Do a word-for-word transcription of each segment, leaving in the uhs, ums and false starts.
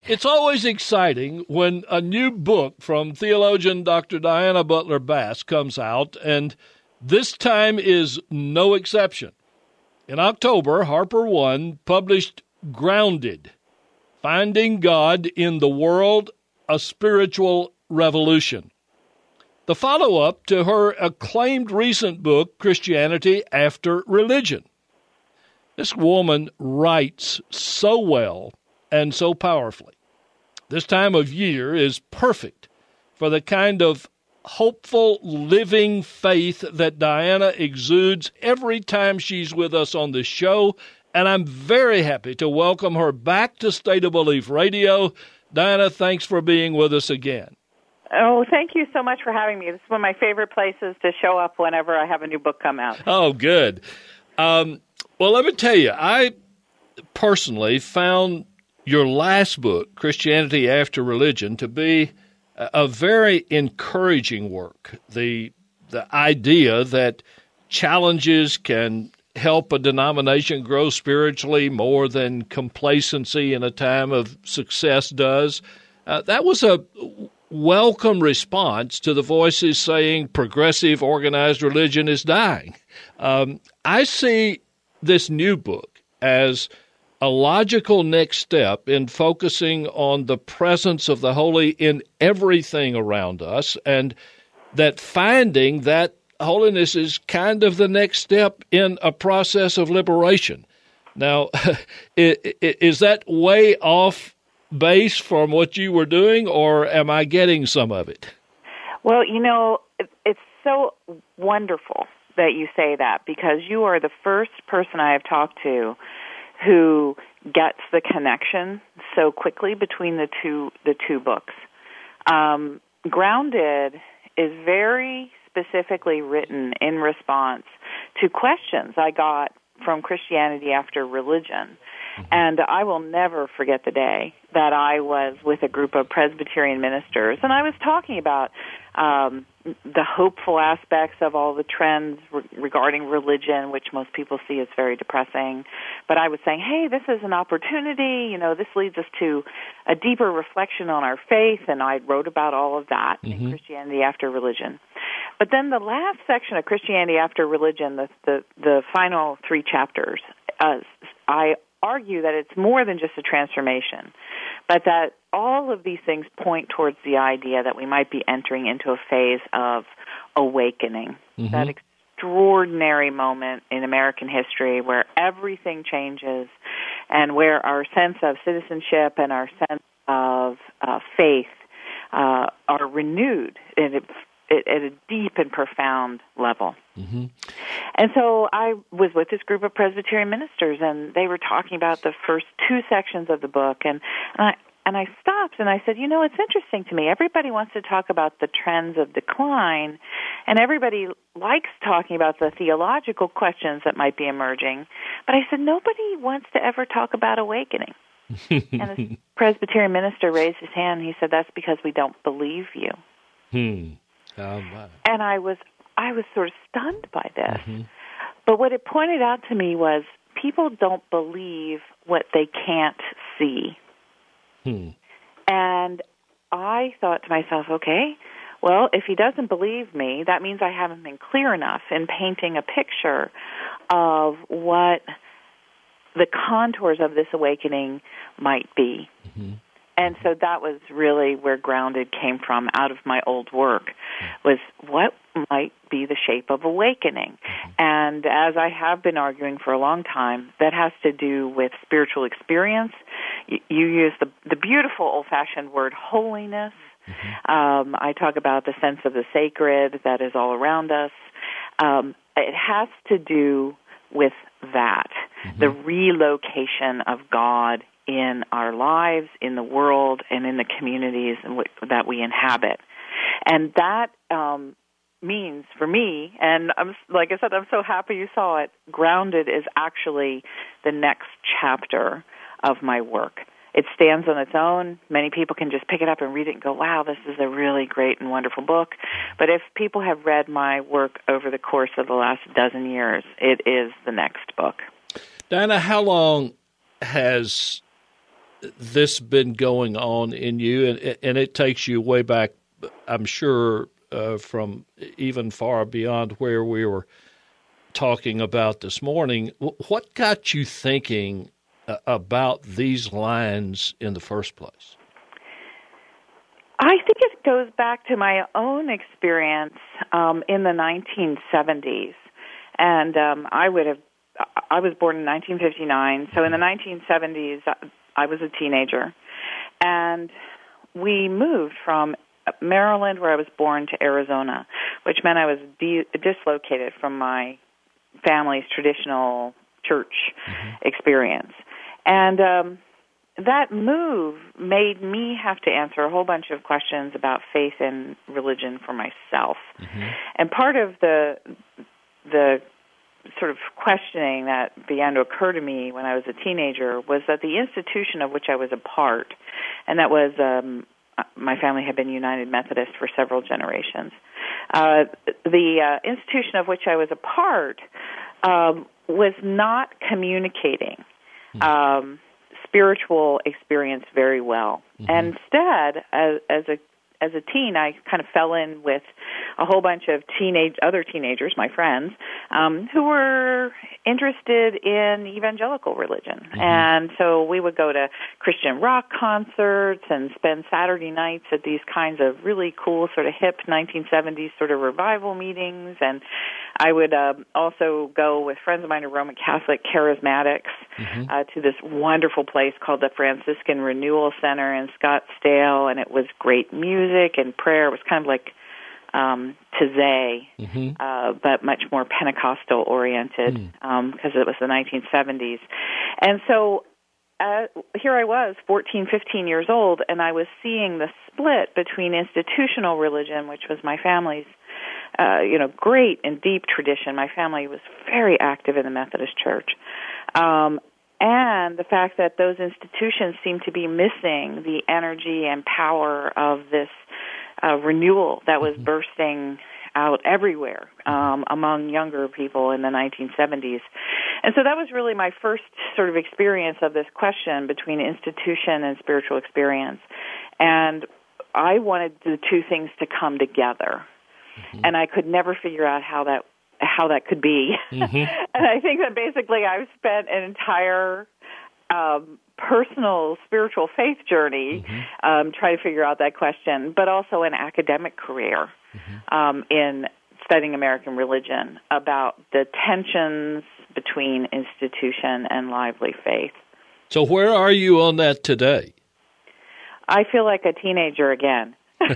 It's always exciting when a new book from theologian Doctor Diana Butler Bass comes out, and this time is no exception. In October, Harper One published Grounded, Finding God in the World, a Spiritual Revolution, the follow-up to her acclaimed recent book, Christianity After Religion. This woman writes so well and so powerfully. This time of year is perfect for the kind of hopeful, living faith that Diana exudes every time she's with us on the show, and I'm very happy to welcome her back to State of Belief Radio. Diana, thanks for being with us again. Oh, thank you so much for having me. This is one of my favorite places to show up whenever I have a new book come out. Oh, good. Um, well, let me tell you, I personally found your last book, Christianity After Religion, to be a very encouraging work. The the idea that challenges can help a denomination grow spiritually more than complacency in a time of success does. Uh, that was a welcome response to the voices saying progressive organized religion is dying. Um, I see this new book as a logical next step in focusing on the presence of the holy in everything around us, and that finding that holiness is kind of the next step in a process of liberation. Now, is that way off base from what you were doing, or am I getting some of it? Well, you know, it's so wonderful that you say that, because you are the first person I have talked to who gets the connection so quickly between the two the two books. Um, Grounded is very specifically written in response to questions I got from Christianity After Religion. Mm-hmm. And I will never forget the day that I was with a group of Presbyterian ministers, and I was talking about um, the hopeful aspects of all the trends re- regarding religion, which most people see as very depressing. But I was saying, hey, this is an opportunity. You know, this leads us to a deeper reflection on our faith, and I wrote about all of that mm-hmm. in Christianity After Religion. But then the last section of Christianity After Religion, the the, the final three chapters, uh, I argue that it's more than just a transformation, but that all of these things point towards the idea that we might be entering into a phase of awakening, mm-hmm. that extraordinary moment in American history where everything changes and where our sense of citizenship and our sense of uh, faith uh, are renewed in a at a deep and profound level. Mm-hmm. And so I was with this group of Presbyterian ministers, and they were talking about the first two sections of the book, and, and I and I stopped and I said, you know, it's interesting to me. Everybody wants to talk about the trends of decline, and everybody likes talking about the theological questions that might be emerging, but I said, nobody wants to ever talk about awakening. And this Presbyterian minister raised his hand, and he said, that's because we don't believe you. Hmm. Oh, wow. And I was I was sort of stunned by this. Mm-hmm. But what it pointed out to me was people don't believe what they can't see. Hmm. And I thought to myself, okay, well, if he doesn't believe me, that means I haven't been clear enough in painting a picture of what the contours of this awakening might be. Mm-hmm. And so that was really where Grounded came from, out of my old work, was what might be the shape of awakening. And as I have been arguing for a long time, that has to do with spiritual experience. You, you use the, the beautiful old-fashioned word holiness. Mm-hmm. Um, I talk about the sense of the sacred that is all around us. Um, it has to do with that, mm-hmm. the relocation of God in our lives, in the world, and in the communities in which, that we inhabit. And that um, means, for me, and I'm, like I said, I'm so happy you saw it, Grounded is actually the next chapter of my work. It stands on its own. Many people can just pick it up and read it and go, wow, this is a really great and wonderful book. But if people have read my work over the course of the last dozen years, it is the next book. Diana, how long has this been going on in you, and, and it takes you way back, I'm sure, uh, from even far beyond where we were talking about this morning. What got you thinking uh, about these lines in the first place? I think it goes back to my own experience um, in the nineteen seventies, and um, I would have. I was born in nineteen fifty-nine, so in the nineteen seventies, I was a teenager, and we moved from Maryland, where I was born, to Arizona, which meant I was de- dislocated from my family's traditional church mm-hmm. experience, and um, that move made me have to answer a whole bunch of questions about faith and religion for myself. Mm-hmm. And part of the the sort of questioning that began to occur to me when I was a teenager was that the institution of which I was a part, and that was um, my family had been United Methodist for several generations, uh, the uh, institution of which I was a part um, was not communicating mm-hmm. um, spiritual experience very well. Mm-hmm. And instead, as, as a as a teen, I kind of fell in with a whole bunch of teenage other teenagers, my friends, um, who were interested in evangelical religion. Mm-hmm. And so we would go to Christian rock concerts and spend Saturday nights at these kinds of really cool sort of hip nineteen seventies sort of revival meetings. And I would uh, also go with friends of mine who are Roman Catholic charismatics mm-hmm. uh, to this wonderful place called the Franciscan Renewal Center in Scottsdale, and it was great music and prayer. It was kind of like um, Taizé, mm-hmm. uh, but much more Pentecostal-oriented because mm. um, it was the nineteen seventies. And so uh, here I was, fourteen, fifteen years old, and I was seeing the split between institutional religion, which was my family's Uh, you know, great and deep tradition. My family was very active in the Methodist Church. Um, and the fact that those institutions seem to be missing the energy and power of this uh, renewal that was bursting out everywhere um, among younger people in the nineteen seventies. And so that was really my first sort of experience of this question between institution and spiritual experience. And I wanted the two things to come together. Mm-hmm. And I could never figure out how that how that could be. Mm-hmm. And I think that basically I've spent an entire um, personal spiritual faith journey mm-hmm. um, trying to figure out that question, but also an academic career mm-hmm. um, in studying American religion about the tensions between institution and lively faith. So where are you on that today? I feel like a teenager again. I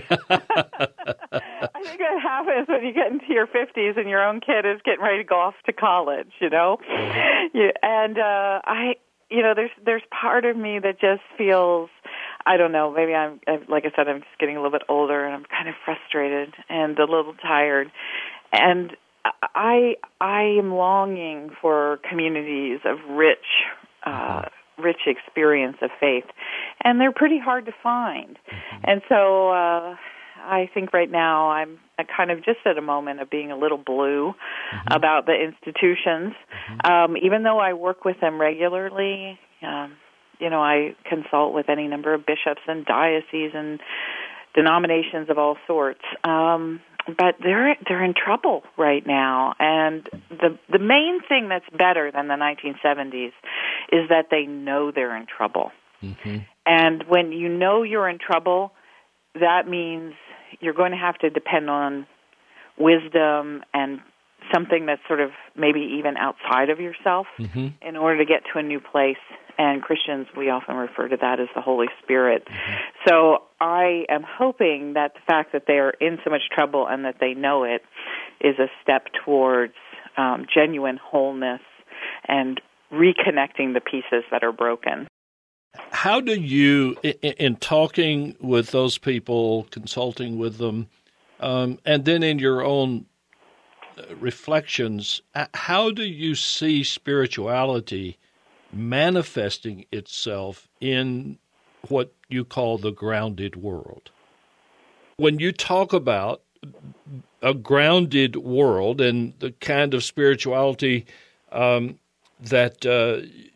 think that happens when you get into your fifties and your own kid is getting ready to go off to college, you know? Mm-hmm. Yeah, and uh, I, you know, there's there's part of me that just feels, I don't know, maybe I'm, like I said, I'm just getting a little bit older and I'm kind of frustrated and a little tired. And I I am longing for communities of rich uh rich experience of faith, and they're pretty hard to find. Mm-hmm. And so uh, I think right now I'm kind of just at a moment of being a little blue mm-hmm. about the institutions. Mm-hmm. Um, even though I work with them regularly, um, you know, I consult with any number of bishops and dioceses and denominations of all sorts. Um, but they're they're in trouble right now, and the the main thing that's better than the nineteen seventies is that they know they're in trouble. Mm-hmm. And when you know you're in trouble, that means you're going to have to depend on wisdom and something that's sort of maybe even outside of yourself mm-hmm. in order to get to a new place. And Christians, we often refer to that as the Holy Spirit. Mm-hmm. So I am hoping that the fact that they are in so much trouble and that they know it is a step towards um, genuine wholeness and reconnecting the pieces that are broken. How do you, in, in talking with those people, consulting with them, um, and then in your own reflections, how do you see spirituality manifesting itself in what you call the grounded world? When you talk about a grounded world and the kind of spirituality um, that uh,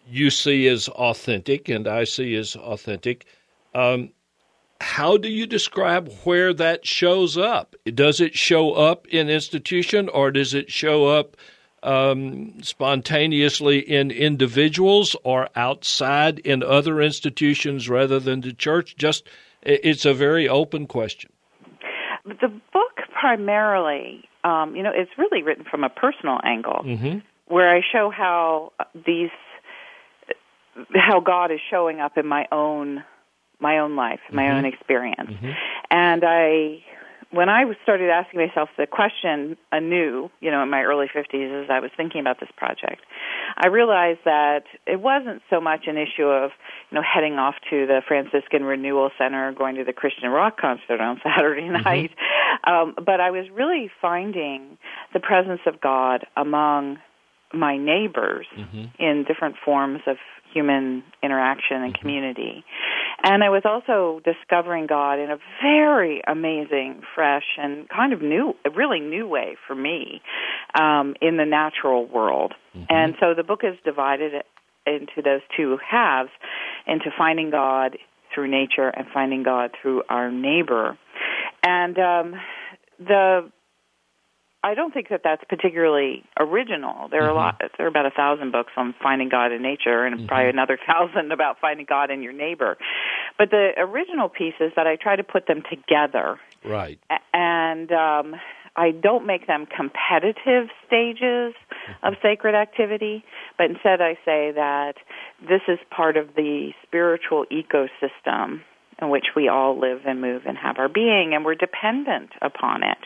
you see as authentic and I see as authentic. Um, how do you describe where that shows up? Does it show up in institution, or does it show up um, spontaneously in individuals or outside in other institutions rather than the church? Just, it's a very open question. The book primarily, um, you know, it's really written from a personal angle, mm-hmm. where I show how these, how God is showing up in my own, my own life, my mm-hmm. own experience. Mm-hmm. And I, when I started asking myself the question anew, you know, in my early fifties as I was thinking about this project, I realized that it wasn't so much an issue of, you know, heading off to the Franciscan Renewal Center, going to the Christian rock concert on Saturday mm-hmm. night, um, but I was really finding the presence of God among my neighbors mm-hmm. in different forms of human interaction and mm-hmm. community. And I was also discovering God in a very amazing, fresh, and kind of new, a really new way for me um, in the natural world. Mm-hmm. And so the book is divided into those two halves, into finding God through nature and finding God through our neighbor. And um, the I don't think that that's particularly original. There are mm-hmm. a lot. There are about a thousand books on finding God in nature, and mm-hmm. probably another thousand about finding God in your neighbor. But the original piece is that I try to put them together, right? And um, I don't make them competitive stages mm-hmm. of sacred activity, but instead I say that this is part of the spiritual ecosystem in which we all live and move and have our being, and we're dependent upon it.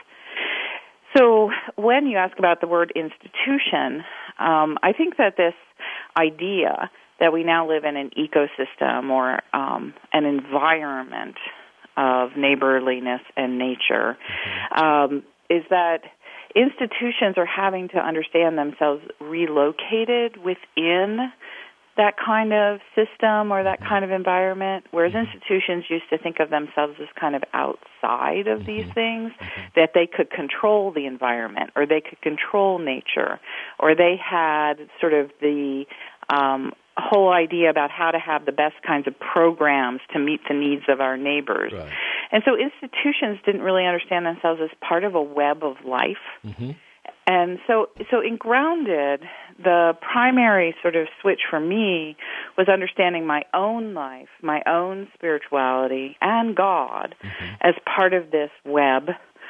So when you ask about the word institution, um, I think that this idea that we now live in an ecosystem or um, an environment of neighborliness and nature um, is that institutions are having to understand themselves relocated within that kind of system or that kind of environment, whereas institutions used to think of themselves as kind of outside of these things, that they could control the environment or they could control nature, or they had sort of the um, whole idea about how to have the best kinds of programs to meet the needs of our neighbors. Right. And so institutions didn't really understand themselves as part of a web of life. Mm-hmm. And so, so in Grounded, the primary sort of switch for me was understanding my own life, my own spirituality, and God mm-hmm. as part of this web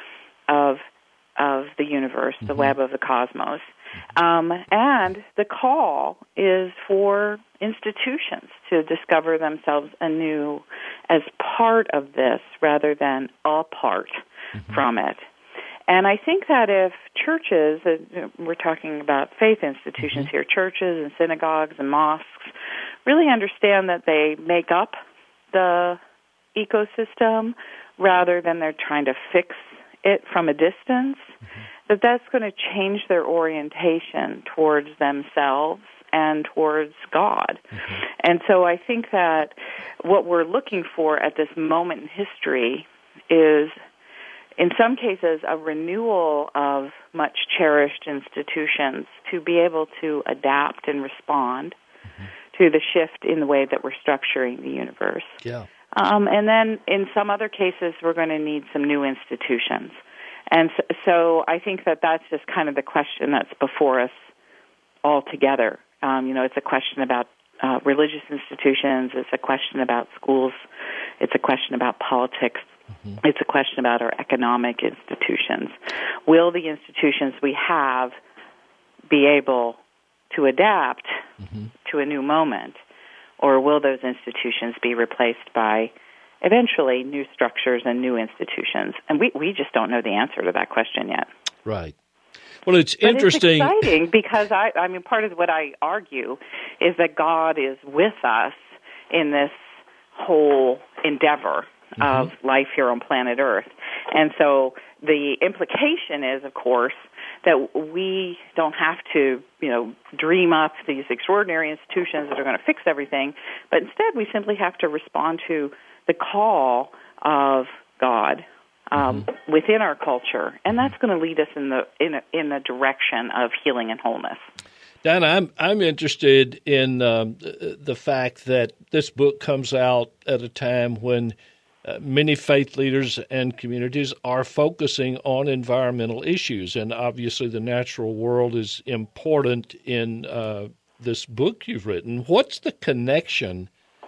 of of the universe, mm-hmm. the web of the cosmos. Um, and the call is for institutions to discover themselves anew as part of this rather than a part mm-hmm. from it. And I think that if churches, uh, we're talking about faith institutions mm-hmm. here, churches and synagogues and mosques, really understand that they make up the ecosystem rather than they're trying to fix it from a distance, mm-hmm. that that's going to change their orientation towards themselves and towards God. Mm-hmm. And so I think that what we're looking for at this moment in history is, in some cases, a renewal of much cherished institutions to be able to adapt and respond mm-hmm. to the shift in the way that we're structuring the universe. Yeah. Um, and then in some other cases, we're going to need some new institutions. And so, so I think that that's just kind of the question that's before us altogether. Um, you know, it's a question about uh, religious institutions. It's a question about schools. It's a question about politics. Mm-hmm. It's a question about our economic institutions. Will the institutions we have be able to adapt mm-hmm. to a new moment, or will those institutions be replaced by eventually new structures and new institutions? And we, we just don't know the answer to that question yet. Right. Well, it's but interesting. It's exciting because I, I mean, part of what I argue is that God is with us in this whole endeavor mm-hmm. of life here on planet Earth. And so the implication is, of course, that we don't have to, you know, dream up these extraordinary institutions that are going to fix everything, but instead we simply have to respond to the call of God um, mm-hmm. within our culture, and that's going to lead us in the in a, in the direction of healing and wholeness. Dan, I'm I'm interested in um, the fact that this book comes out at a time when uh, many faith leaders and communities are focusing on environmental issues, and obviously the natural world is important in uh, this book you've written. What's the connection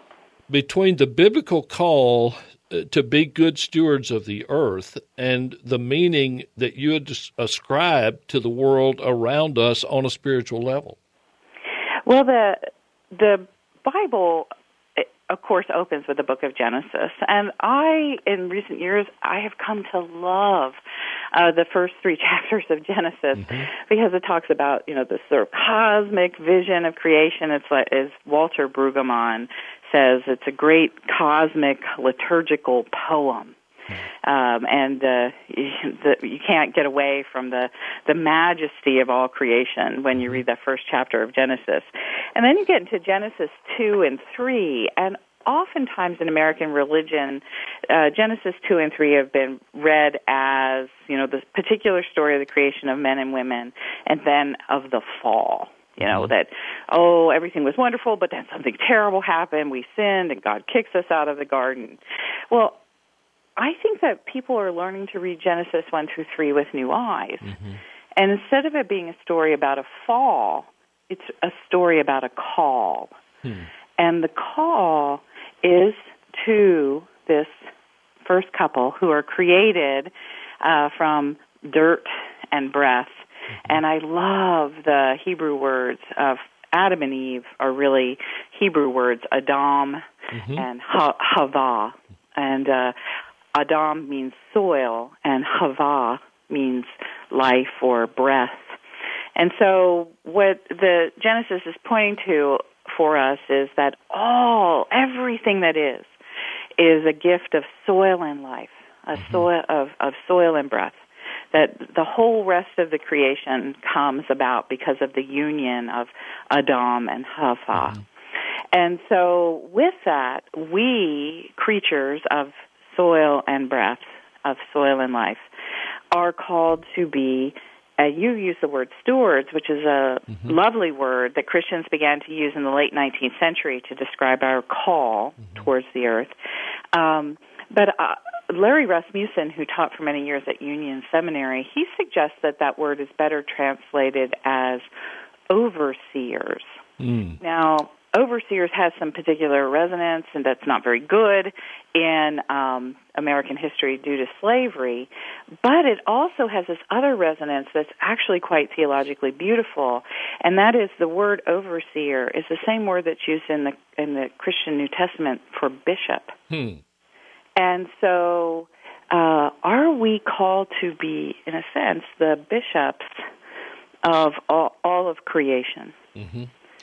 between the biblical call to be good stewards of the earth and the meaning that you ascribe to the world around us on a spiritual level? Well, the the Bible, of course, opens with the book of Genesis, and I, in recent years, I have come to love uh, the first three chapters of Genesis mm-hmm. because it talks about, you know, this sort of cosmic vision of creation. It's like, as Walter Brueggemann says, it's a great cosmic liturgical poem. Um, and uh, you, the, you can't get away from the, the majesty of all creation when you read that first chapter of Genesis. And then you get into Genesis two and three, and oftentimes in American religion, uh, Genesis two and three have been read as, you know, the particular story of the creation of men and women, and then of the fall. You know, that, oh, everything was wonderful, but then something terrible happened, we sinned, and God kicks us out of the garden. Well, I think that people are learning to read Genesis one through three with new eyes. Mm-hmm. And instead of it being a story about a fall, it's a story about a call. Hmm. And the call is to this first couple who are created uh, from dirt and breath. Mm-hmm. And I love the Hebrew words of Adam and Eve are really Hebrew words, Adam mm-hmm. and ha- Hava. And uh, Adam means soil, and Hava means life or breath. And so what the Genesis is pointing to for us is that all, everything that is, is a gift of soil and life, a mm-hmm. soil of, of soil and breath. That the whole rest of the creation comes about because of the union of Adam and Hava. Mm-hmm. And so with that, we, creatures of soil and breath, of soil and life, are called to be, uh, you use the word stewards, which is a mm-hmm. lovely word that Christians began to use in the late nineteenth century to describe our call mm-hmm. towards the earth. Um, but uh, Larry Rasmussen, who taught for many years at Union Seminary, he suggests that that word is better translated as overseers. Mm. Now, overseers has some particular resonance, and that's not very good in um, American history due to slavery, but it also has this other resonance that's actually quite theologically beautiful, and that is the word overseer is the same word that's used in the in the Christian New Testament for bishop. Hmm. And so uh, are we called to be, in a sense, the bishops of all, all of creation? Mm-hmm.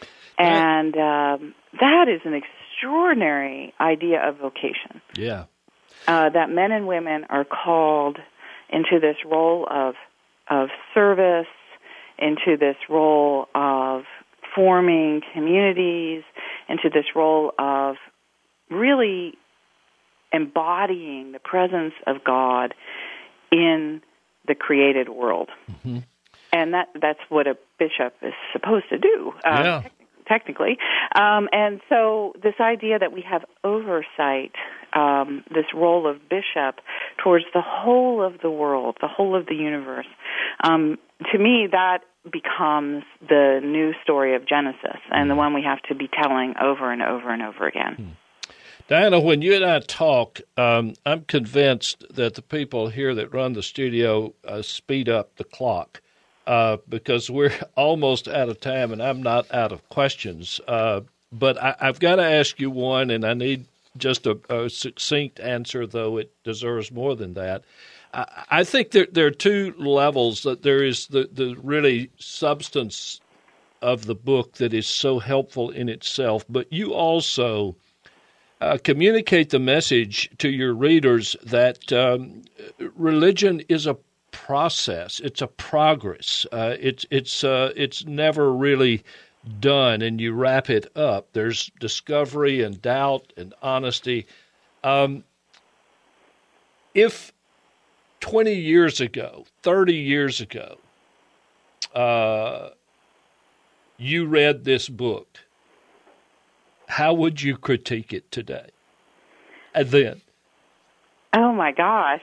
And um, that is an extraordinary idea of vocation. Yeah. Uh, that men and women are called into this role of of service, into this role of forming communities, into this role of really embodying the presence of God in the created world. Mm-hmm. And that that's what a bishop is supposed to do. Um, yeah. Technically. Um, and so this idea that we have oversight, um, this role of bishop towards the whole of the world, the whole of the universe, um, to me that becomes the new story of Genesis and the one we have to be telling over and over and over again. Diana, when you and I talk, um, I'm convinced that the people here that run the studio uh, speed up the clock. Uh, because we're almost out of time, and I'm not out of questions. Uh, but I, I've got to ask you one, and I need just a, a succinct answer, though it deserves more than that. I, I think there, there are two levels. That there is the, the really substance of the book that is so helpful in itself, but you also uh, communicate the message to your readers that um, religion is a process. It's a progress. Uh, it's it's uh, it's never really done, and you wrap it up. There's discovery and doubt and honesty. Um, if twenty years ago, thirty years ago, uh, you read this book, how would you critique it today? And then? Oh, my gosh.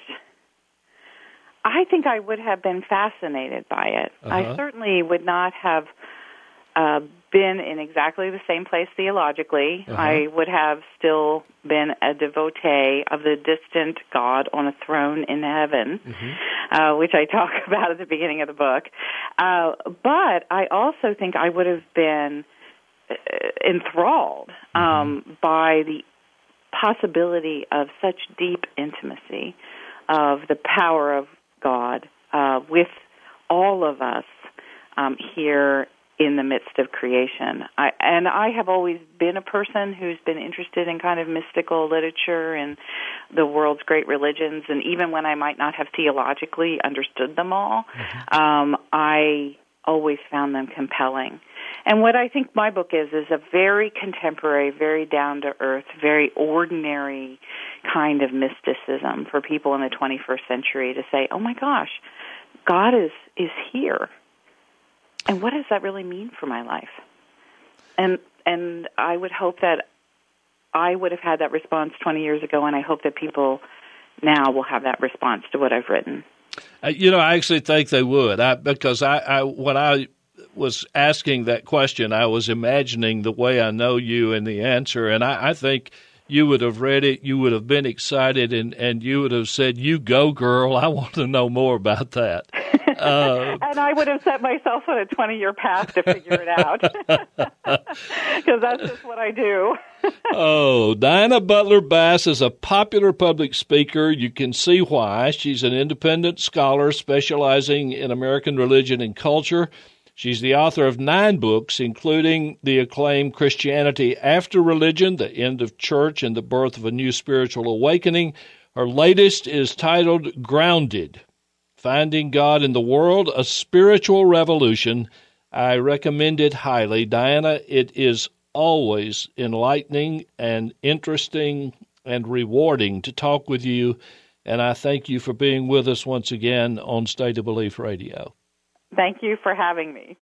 I think I would have been fascinated by it. Uh-huh. I certainly would not have uh, been in exactly the same place theologically. Uh-huh. I would have still been a devotee of the distant God on a throne in heaven, mm-hmm. uh, which I talk about at the beginning of the book. Uh, but I also think I would have been uh, enthralled um, mm-hmm. by the possibility of such deep intimacy of the power of God uh, with all of us um, here in the midst of creation. I, and I have always been a person who's been interested in kind of mystical literature and the world's great religions, and even when I might not have theologically understood them all, mm-hmm. um, I always found them compelling. And what I think my book is, is a very contemporary, very down-to-earth, very ordinary kind of mysticism for people in the twenty-first century to say, oh my gosh, God is, is here. And what does that really mean for my life? And and I would hope that I would have had that response twenty years ago, and I hope that people now will have that response to what I've written. Uh, you know, I actually think they would, I, because I, I when I was asking that question, I was imagining the way I know you and the answer, and I, I think you would have read it, you would have been excited, and, and you would have said, you go, girl, I want to know more about that. Uh, and I would have set myself on a twenty-year path to figure it out, because that's just what I do. Oh, Diana Butler Bass is a popular public speaker. You can see why. She's an independent scholar specializing in American religion and culture. She's the author of nine books, including the acclaimed Christianity After Religion, The End of Church and the Birth of a New Spiritual Awakening. Her latest is titled Grounded, Finding God in the World, A Spiritual Revolution. I recommend it highly. Diana, it is always enlightening and interesting and rewarding to talk with you, and I thank you for being with us once again on State of Belief Radio. Thank you for having me.